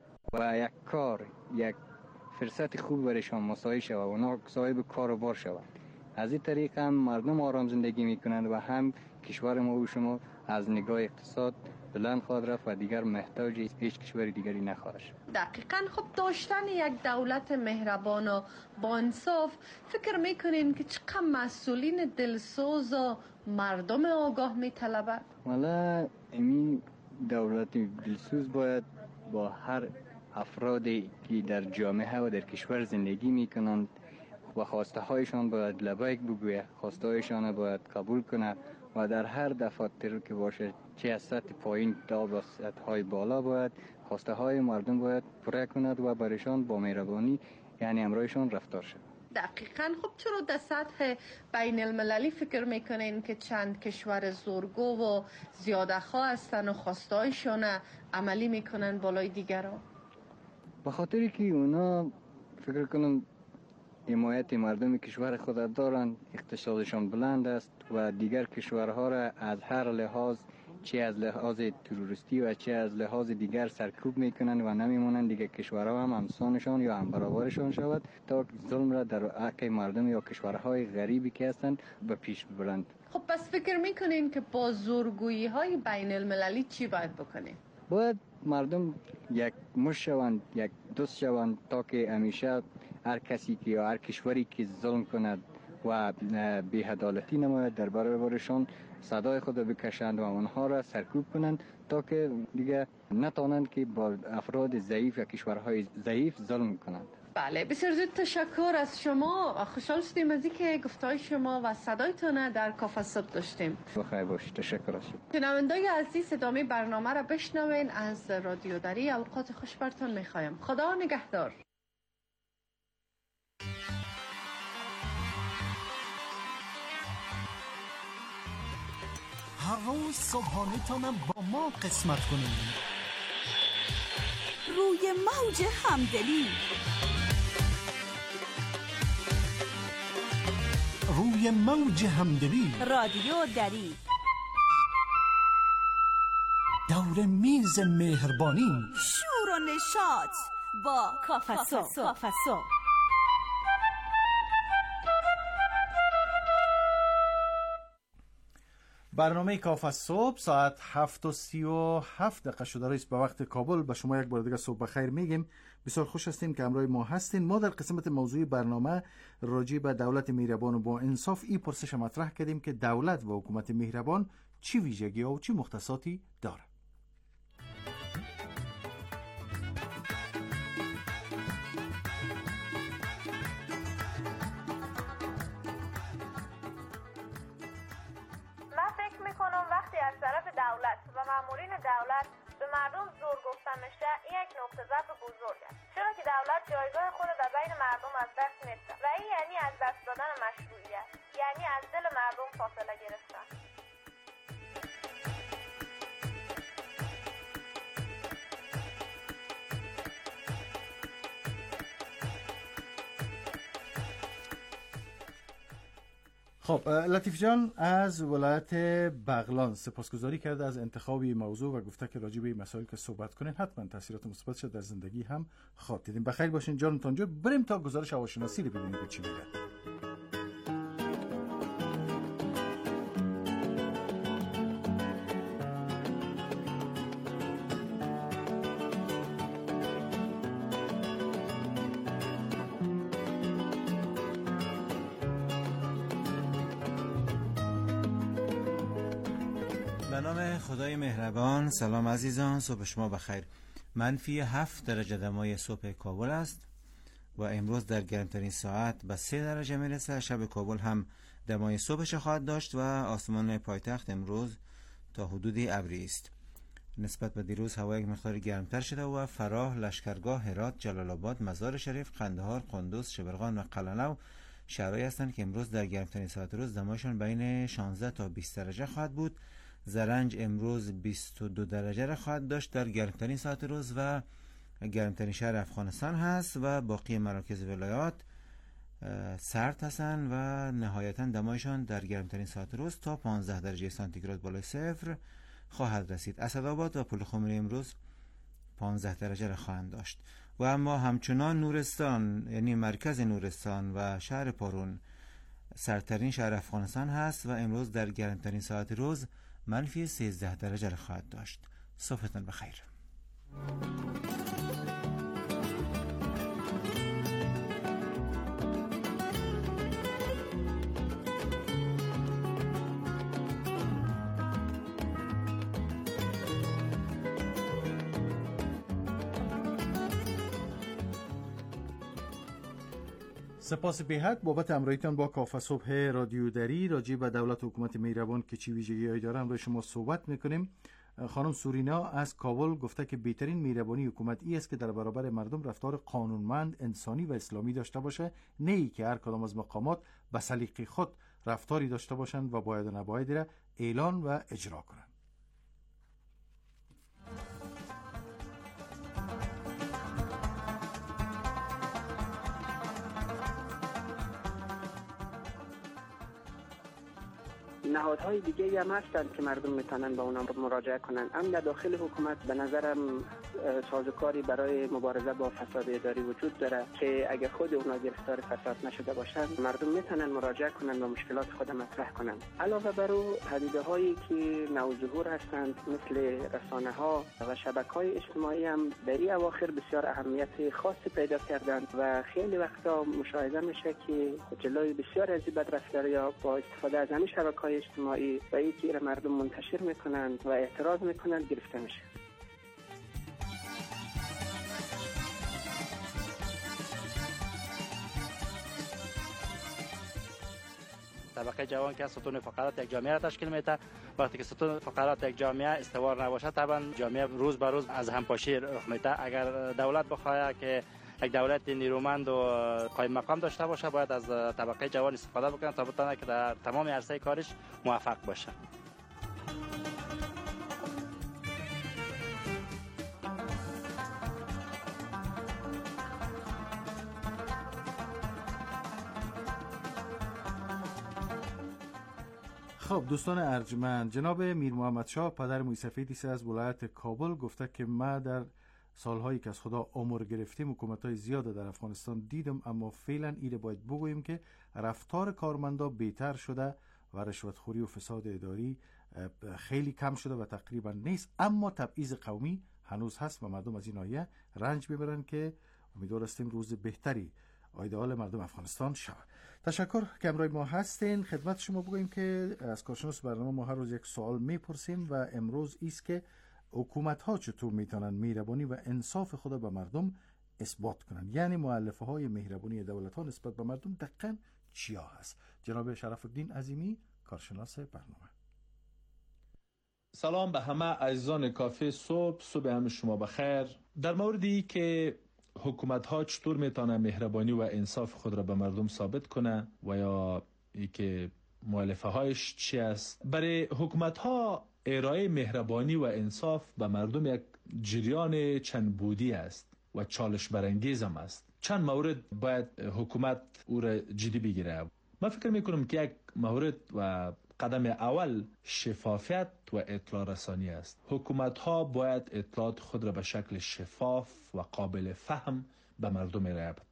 و یک کار، یک فرصت خوب برایشان مساعد شود و اونا صاحب کار و بار شود، از این طریق هم مردم آرام زندگی میکنند و هم کشور ما و شما از نگاه اقتصاد بلند خواهد رفت و دیگر محتاج هیچ کشور دیگری نخواهد شد. دقیقاً. خب داشتن یک دولت مهربان و با انصاف فکر میکنین که چقدر مسئولین دلسوز و مردم آگاه میطلبه؟ والا این دولت دلسوز باید با هر افرادی که در جامعه و در کشور زندگی میکنند و خواسته هایشان باید لبیک بگوید، خواسته هایشان باید قبول کنه و در هر دفاتر که باشه، چه از سطح پایین تا به سطح های بالا، باید خواسته های مردم باید پوره کند و برایشان با مهربانی یعنی همراهشان رفتار شد. دقیقاً. خب چرا در سطح بین المللی فکر میکنین که چند کشور زورگو و زیاده خواه هستن و خواسته هایشان عملی میکنن بالای دیگران؟ به خاطری که اونا فکر کنم حمایت مردم کشور خود دارند، اقتصادشان بلند است و دیگر کشورها را از هر لحاظ، چه از لحاظ تروریستی و چه از لحاظ دیگر سرکوب میکنند و نمیمونند دیگر کشورها هم همسانشان یا هم برابرشان شود تا ظلم را در حق مردم یا کشورهای غریبی که هستند به پیش ببرند. خب پس فکر میکنین که با زورگویی های بین المللی چی باید بکنیم؟ باید مردم یک مش شوند، یک دوست شوند تا که همیشه هر کسی که یا هر کشوری که ظلم کند و بی‌عدالتی نماید در برابرشان صدای خود بکشند و آنها را سرکوب کنند تا که دیگه نتوانند که با افراد ضعیف یا کشورهای ضعیف ظلم کنند. بله، بسیار زیاد تشکر از شما. خوشحال شدیم از اینکه گفتهای شما و صدایتان در کافه صبح داشتیم. بخیر باشید. تشکر از شما. شنوندگان عزیز، ادامه برنامه را بشنوین از رادیو دری. اوقات خوش برتون میخوایم. خدا نگهدار. هر روز صبحانه تانم با ما قسمت کنید. روی موج همدلی، روی موج همدلی، رادیو دری، دور میز مهربانی، شور و نشاط با کافه صبح. برنامه کافه صبح ساعت 7:37 شده است به وقت کابل. به شما یک بار دیگه صبح بخیر میگیم. بسیار خوش هستیم که همراه ما هستین. ما در قسمت موضوعی برنامه راجع به دولت مهربان و با انصاف این پرسش مطرح کردیم که دولت و حکومت مهربان چی ویژگی‌ها و چی مختصاتی داره. وقتی از طرف دولت و مامورین دولت به مردم زور گفتن میشه، این یک نقطه ضعف بزرگ است، چرا که دولت جایگاه خود در بین مردم از دست میده و این یعنی از دست دادن مشروعیت، یعنی از دل مردم فاصله گرفتن. خب لطیف جان از ولایت بغلان سپاسگزاری کرده از انتخاب موضوع و گفته که راجع به این مسائل که صحبت کنین حتما تاثیرات مثبتش در زندگی هم خواهد دیدیم. بخیر باشین جانتان جو. بریم تا گزارش هواشناسی رو ببینیم که چی میگه. به نام خدای مهربان. سلام عزیزان، صبح شما بخیر. منفی 7 درجه دمای صبح کابل است و امروز در گرمترین ساعت به 3 درجه میرسه. شب کابل هم دمای صبحش خواهد داشت و آسمان پایتخت امروز تا حدودی ابری است. نسبت به دیروز هوا یک مقدار گرمتر شده و فراه، لشکرگاه، هرات، جلال آباد، مزار شریف، قندهار، قندوز، شبرغان و قلعه‌نو شهرهایی هستند که امروز در گرمترین ساعت روز دمایشان بین 16 تا 20 درجه خواهد بود. زرنج امروز 22 درجه را خواهد داشت در گرمترین ساعت روز و گرمترین شهر افغانستان هست و باقی مراکز ولایات سرد هستند و نهایتا دمایشان در گرمترین ساعت روز تا 15 درجه سانتیگراد بالای صفر خواهد رسید. اسدآباد و پلخمری امروز 15 درجه را خواهند داشت و اما همچنان نورستان، یعنی مرکز نورستان و شهر پارون سردترین شهر افغانستان هست و امروز در گرمترین ساعت روز منفی 13 درجه را خواهد داشت. صبحتان بخیر. سپاس بی‌حد بابت همراهیتان با کافه صبح رادیو دری. راجع به دولت و حکومت مهربان که چی ویژگی‌هایی داره همراه شما صحبت میکنیم. خانم سورینا از کابل گفته که بهترین مهربانی حکومت ای است که در برابر مردم رفتار قانونمند، انسانی و اسلامی داشته باشه، نه ای که هر کدام از مقامات به سلیقه خود رفتاری داشته باشند و باید و نباید را اعلان و اجرا کنند. نهادهای دیگه هم هستند که مردم میتونن به اونا مراجعه کنن. هم در داخل حکومت به نظرم سازوکاری برای مبارزه با فساد اداری وجود داره که اگر خود اونا گرفتار فساد نشده باشن مردم میتونن مراجعه کنن و مشکلات خود مطرح کنن. علاوه بر او پدیده هایی که نوظهور هستند مثل رسانه ها و شبکه های اجتماعی هم در این اواخر بسیار اهمیت خاصی پیدا کردند و خیلی وقتا مشاهده میشه که جلوی بسیار از این بدرفتاری‌ها با استفاده از همین شبکه‌های اجتماعی و اینکه مردم منتشر میکنند و اعتراض میکنند گرفته میشه. طبقه جوان که ستون فقرات یک جامعه را تشکیل میده. وقتی که ستون فقرات یک جامعه استوار نباشه طبعا جامعه روز به روز از همپاشی رخ میده. اگر دولت بخواد که یک دولت نیرومند و قائم مقام داشته باشه باید از طبقه جوان استفاده بکنه تا بتونه که در تمام عرصه کارش موفق باشه. خب دوستان ارجمند، جناب میر محمد شاه پدر موسفیدی از ولایت کابل گفته که ما در سالهایی که از خدا عمر گرفتیم حکومت‌های زیاد در افغانستان دیدم، اما فعلا ایره باید بگوییم که رفتار کارمندا بهتر شده و رشوتخوری و فساد اداری خیلی کم شده و تقریبا نیست، اما تبعیض قومی هنوز هست و مردم از این ناحیه رنج ببرن که امیدوار هستیم روز بهتری ایدئال مردم افغانستان شود. تشکر که همراه ما هستین. خدمت شما بگوییم که از کارشناس برنامه ما هر روز یک سوال میپرسیم و امروز ایست که حکومت ها چطور میتونن مهربانی و انصاف خود به مردم اثبات کنن، یعنی مؤلفه های مهربانی دولت ها نسبت به مردم دقیقاً چیا هست؟ جناب شرف الدین عظیمی کارشناس برنامه. سلام به همه عزیزان کافه صبح همه شما بخیر. در موردی که حکومت ها چطور میتونن مهربانی و انصاف خود را به مردم ثابت کنه و یا ای که مؤلفه هایش چی است، برای حکومت ها ارائه مهربانی و انصاف به مردم یک جریان چند بودی است و چالش برانگیز هم است. چند مورد باید حکومت او را جدی بگیره. من فکر میکنم که یک مورد و قدم اول شفافیت و اطلاع رسانی است. حکومت ها باید اطلاعات خود را به شکل شفاف و قابل فهم به مردم ارائه بدهند.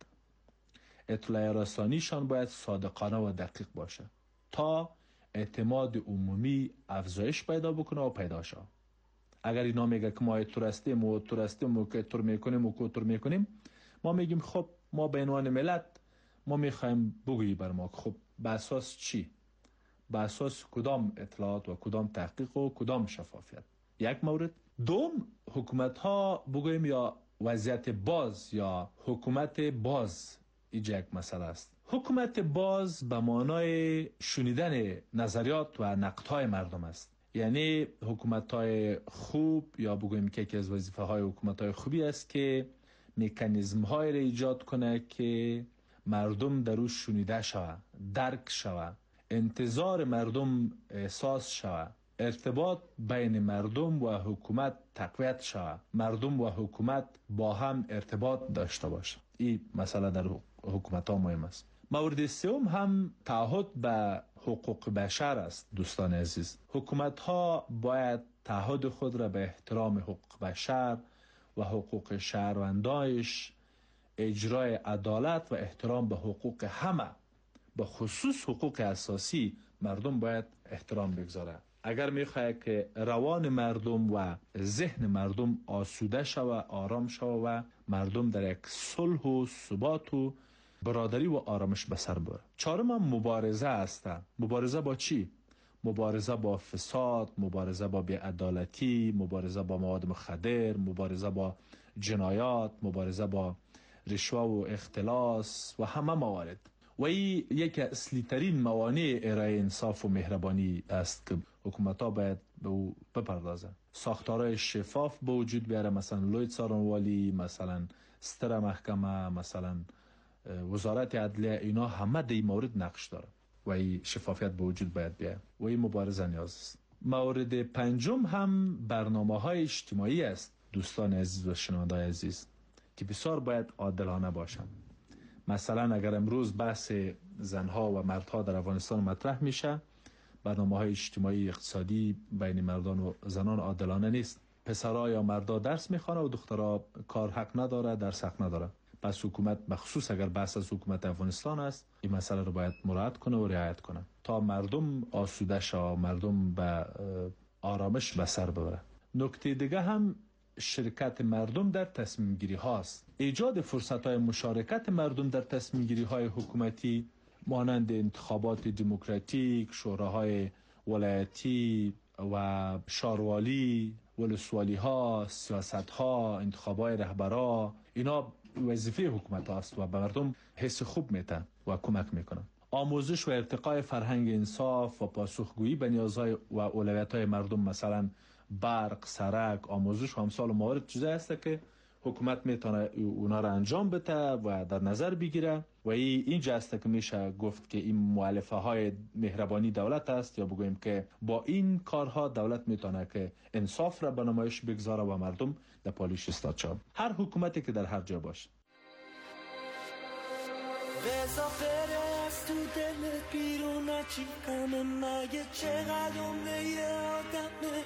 اطلاع رسانیشان باید صادقانه و دقیق باشه تا اعتماد عمومی افزایش پیدا بکنه و پیدا شه. اگر اینا میگه که ما تورستیم و که تور میکنیم ما میگیم خب ما به عنوان ملت ما میخوایم بگویی بر ما خب به اساس چی؟ به اساس کدام اطلاعات و کدام تحقیق و کدام شفافیت؟ یک مورد. دوم، حکومت ها بگوییم یا وضعیت باز یا حکومت باز اینجا یک مسئله است. حکومت باز به معنای شنیدن نظریات و نقدهای مردم است. یعنی حکومت های خوب یا بگوییم که یکی از وظیفه های حکومت های خوبی است که مکانیزم های را ایجاد کنه که مردم در روش شنیده شوه، درک شوه، انتظار مردم احساس شوه، ارتباط بین مردم و حکومت تقویت شوه، مردم و حکومت با هم ارتباط داشته باشه. این مسئله در حکومت ها مهم است. مورد سوم هم تعهد به حقوق بشر است. دوستان عزیز، حکومت ها باید تعهد خود را به احترام حقوق بشر و حقوق شهروندانش، اجرای عدالت و احترام به حقوق همه، به خصوص حقوق اساسی مردم باید احترام بگذاره. اگر میخواه که روان مردم و ذهن مردم آسوده شوه، آرام شوه و مردم در یک صلح و ثبات و برادری و آرامش به سر بره. چهارم مبارزه است. مبارزه با چی؟ مبارزه با فساد، مبارزه با بی‌عدالتی، مبارزه با مواد مخدر، مبارزه با جنایات، مبارزه با رشوه و اختلاس و همه موارد. و این یکی اصلی ترین موانع ارائه انصاف و مهربانی است که حکومت ها باید به او بپردازند. ساختارهای شفاف به وجود بیاره، مثلا لوی څارنوالی، مثلا ستره محکمه، مثلا وزارت عدلیه، اینا همه در این مورد نقش داره و این شفافیت به وجود باید بیاره و این مبارزه نیاز است. مورد پنجم هم برنامه های اجتماعی است. دوستان عزیز و شنوندگان عزیز که بسیار باید عادلانه باشند. مثلا اگر امروز بحث زنها و مردها در افغانستان مطرح میشه، برنامه‌های اجتماعی اقتصادی بین مردان و زنان عادلانه نیست. پسرها یا مردا درس میخوانه و دخترها کار حق نداره، درس حق نداره. پس حکومت بخصوص اگر بحث از حکومت افغانستان است، این مسئله رو باید مراعات کنه و رعایت کنه تا مردم آسوده شه، مردم به آرامش به سر ببره. نکته دیگه هم شرکت مردم در تصمیم گیری هاست. ایجاد فرصت های مشارکت مردم در تصمیم گیری های حکومتی مانند انتخابات دموکراتیک، شوراهای ولایتی و شاروالی، ولسوالی ها، سیاست ها، انتخابات رهبرا، اینا وظیفه حکومت هاست و به مردم حس خوب میتن و کمک میکنن. آموزش و ارتقای فرهنگ انصاف و پاسخگویی به نیازهای و اولویت‌های مردم، مثلا برق، سرک، آموزش و امثال موارد چیزی است که حکومت میتونه اونا را انجام بده و در نظر بگیره و اینجا است که میشه گفت که این مؤلفه های مهربانی دولت است، یا بگوییم که با این کارها دولت میتونه که انصاف را به نمایش بگذاره و مردم در پالیش استاد شد. هر حکومتی که در هر جا باشه. بزا بره از تو دلت بیرون نچی همه مگه چقدر عمره یه آدمه،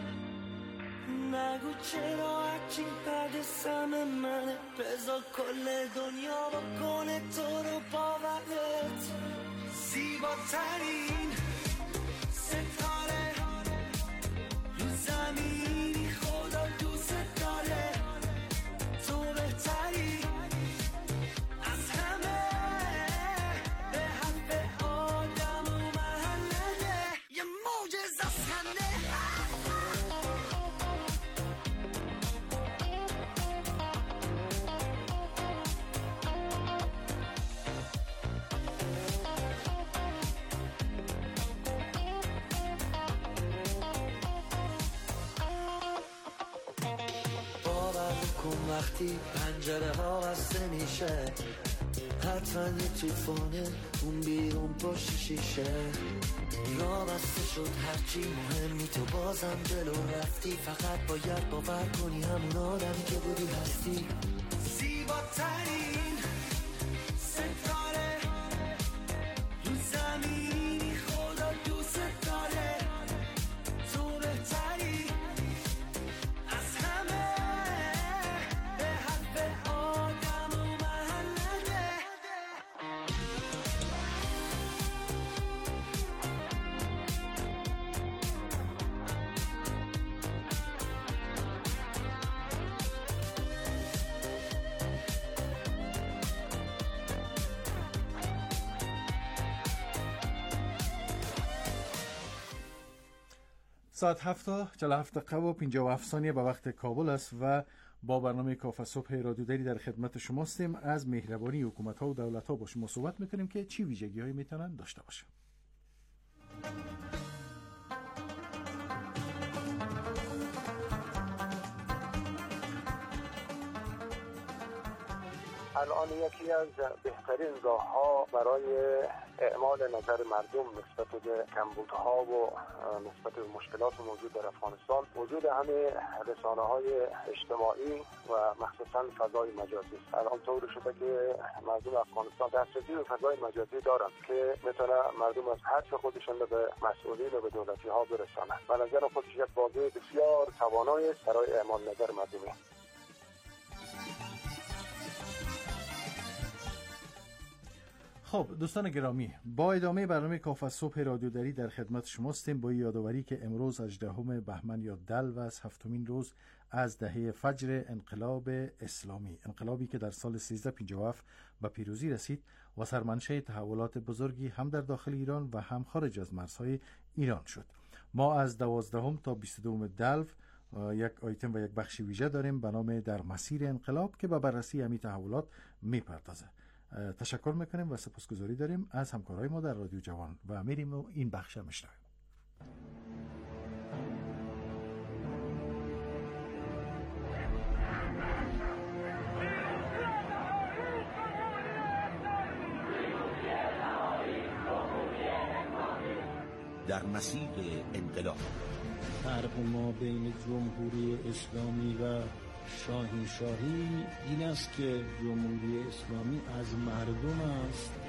نگو چرا هرچی بعد سم منه، بزا کل دنیا با کنه تو رو باورت. زیباترین ستاره رو زمینی خدا دوست داره، تو بهتری از همه، به حرف آدم و محله یه معجزه از خنده. وقتی پنجره ها بسته میشه، حتما یه طوفانه اون بیرون پشت شیشه، را بسته شد هرچی مهمی تو بازم جلو رفتی، فقط باید باور کنی همون آدمی که بودی هستی. زیباترین ستاره رو ساعت 7:47 و 57 ثانیه به وقت کابل است و با برنامه کافه صبح رادیو دری در خدمت شما هستیم. از مهربانی حکومت‌ها و دولت‌ها با شما صحبت می‌کنیم که چی ویژگی‌هایی میتونن داشته باشه. الان یکی از بهترین راه‌ها برای اعمال نظر مردم نسبت به کمبودها و نسبت به مشکلات موجود در افغانستان وجود همه رسانه‌های اجتماعی و مخصوصاً فضای مجازی است. الان طور شده که مردم افغانستان دسترسی به فضای مجازی دارند که میتونه مردم از حرف خودشون به مسئولین و به دولتی‌ها برسانند. به نظر خودش یک واقعه بسیار توانایی است برای اعمال نظر مردمی. خب دوستان گرامی، با ادامه برنامه کافه صبح رادیو دری در خدمت شما هستیم با یادآوری که امروز 18 بهمن یا دلوز، هفتمین روز از دهه فجر انقلاب اسلامی، انقلابی که در سال 1357 به پیروزی رسید و سرمنشأ تحولات بزرگی هم در داخل ایران و هم خارج از مرزهای ایران شد. ما از 12 تا 22 دلو یک آیتم و یک بخش ویژه داریم به نام در مسیر انقلاب که به بررسی همین تحولات میپردازه. تشکر میکنیم و سپاسگزاری داریم از همکارای ما در رادیو جوان و میریم و این بخش میشنویم. در مسیر انقلاب فرق ما بین جمهوری اسلامی و شاهنشاهی این است که جمهوری اسلامی از مردم است